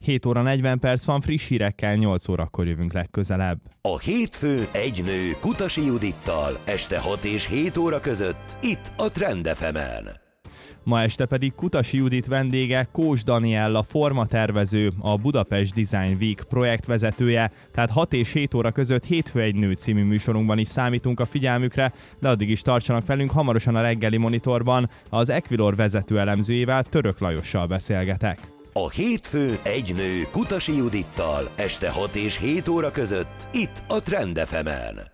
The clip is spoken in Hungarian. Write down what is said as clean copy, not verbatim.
7 óra 40 perc van, friss hírekkel 8 órakor jövünk legközelebb. A hétfőn egy nő Kutasi Judittal este 6 és 7 óra között itt a Trend FM-en. Ma este pedig Kutasi Judit vendége Kós Daniella formatervező, a Budapest Design Week projektvezetője, tehát 6 és 7 óra között Hétfő egy nő című műsorunkban is számítunk a figyelmükre, de addig is tartsanak velünk, hamarosan a reggeli monitorban az Equilor vezető elemzőjével, Török Lajossal beszélgetek. A hétfőn egy nő Kutasi Judittal este 6 és 7 óra között itt a Trend FM-en.